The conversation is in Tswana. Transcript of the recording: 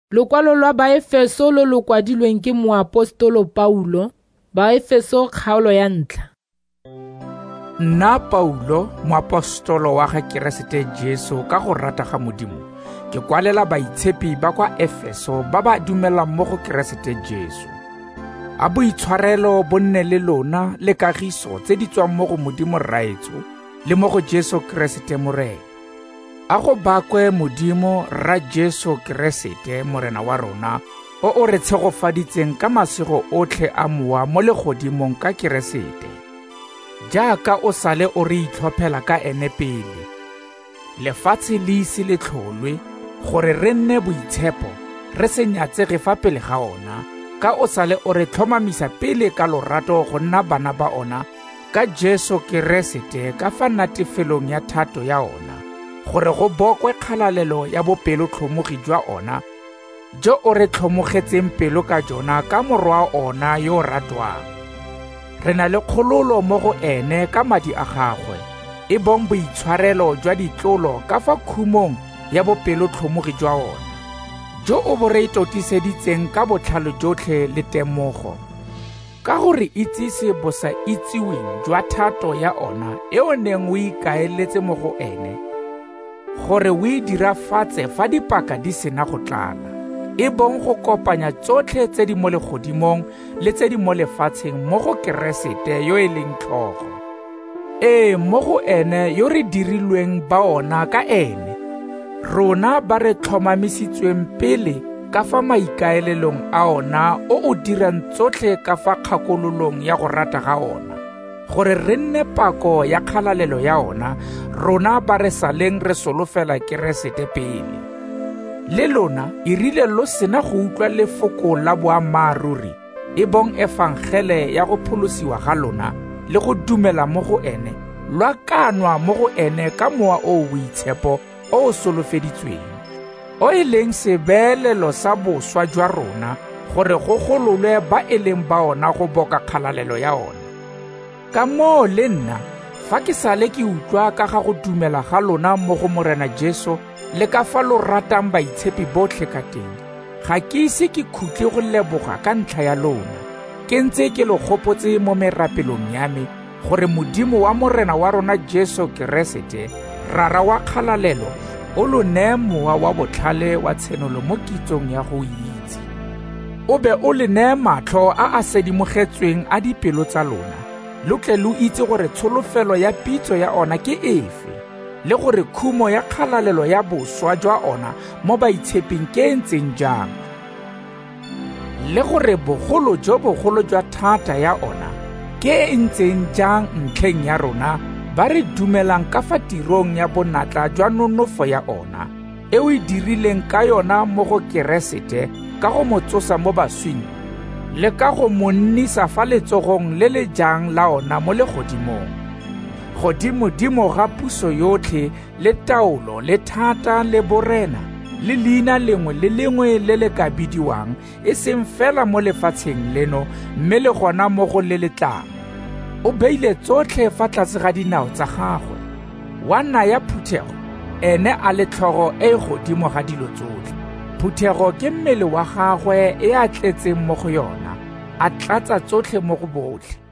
Lokwalo lwa Baefeso lo lo kwadilweng ke moapostolo Paulo. Baefeso kgaolo ya 1. Nna Paulo, moapostolo wa ga Keresete Jesu ka go rata ga Modimo, ke kwalela baitshepi ba kwa Efeso ba ba dumelang mo go Keresete Jesu. A boitshwarelo bo nne le lona le kagiso tse di tswang mo go Modimo Raetso le mo go Jesu Keresete Morena. A go bakwe Modimo ra Jesu Keresete Morena wa rona, o re tshegofaditseng ka masego otlhe a mowa mo legodimong ka Keresete, jaaka o sale o re itlhophela ka ene pele. Lefatshe le ise le tlholwe gore re nne boitshepo re se nyatsege fa pele ga ona, ka o sale o re tlhomamisa pele ka lorato go nna bana ba ona ka Jesu Keresete ka fa natefelong ya thato ya ona, gore go bokwe kgalalelo ya bopelotlhomogi jwa ona jo o re tlhomogetseng pelo ka jona ka morwa ona yo ratwang. Re na le kgololo mo go ene ka madi a gagwe, e bong boitshwarelo jwa ditlolo ka fa khumong ya bopelotlhomogi jwa ona, jo o bo re itotiseditseng ka botlhalo jotlhe le temogo, ka gore itsise bo sa itsiweng jwa thato ya ona e o neng o ikaeletse mo go ene, gore o e dirafatse fa dipaka di sena go tlala, e bong go kopanya tsotlhe tse di mo legodimong le tse di mo lefatsheng mo go Keresete yo e leng tlhogo. Mo go ene yo re dirilweng ba ona ka ene, rona ba re tlhomamisitsweng pele ka fa maikaelelong a ona o dirang tsotlhe ka fa kgakololong ya go rata ga ona, gore re nne pako ya kgalalelo ya ona, rona ba re saleng re solofela Keresete pele. Le lona e rile lo sena go utlwa lefoko la boammaaruri, e bong efangele ya go pholosiwa ga lona le go dumela mo go ene, lwa kanwa mo go ene ka mowa o boitshepo o solofeditsweng, o e leng sebeelelo sa boswa jwa rona, gore go gololwe ba e leng ba ona go boka kgalalelo ya ona. Ka moo le nna, fa ke sale ke utlwa ka ga go dumela ga lona mo go Morena Jesu le ka fa lo ratang baitshepi botlhe ka teng, ga ke ise ke khutle go leboga ka ntlha ya lona, ke ntse ke lo gopotse mo merapelong ya me gore Modimo wa Morena wa rona Jesu Keresete, rara wa kgalalelo, o lo neye mowa wa botlhale wa tshenolo mo kitsong ya go itse. O be o le neye matlho a sedimogetsweng a dipelo tsa lona, lo tle lo itse gore tsholofelo ya pitso ya ona ke efe, le gore khumo ya kgalalelo ya boswa jwa ona mo baitsheping ke ntseng jang, le gore bogolo jo bogolo jwa thata ya ona ke ntseng jang ntlheng ya rona ba re dumelang ka fa tirong ya bonatla jwa nonofo ya ona, e o e dirileng ka yona mo go Keresete ka go mo tsosa mo baswing, le ka go mo nnisa fa letsogong le le jang la ona mo legodimong. Godimo-dimo ga puso yotlhe le taolo le thata le borena le leina lengwe le lengwe le le ka bidiwang, e seng fela mo lefatsheng leno mme le gona mo go le letlang. O beile tsotlhe fa tlase ga dinao tsa gagwe, wa naya phuthego ene a le tlhogo e godimo ga dilo tsotlhe. Phuthego ke mmele wa gagwe e a tletseng mo go yona, a tlatsa tsotlhe mo go botlhe.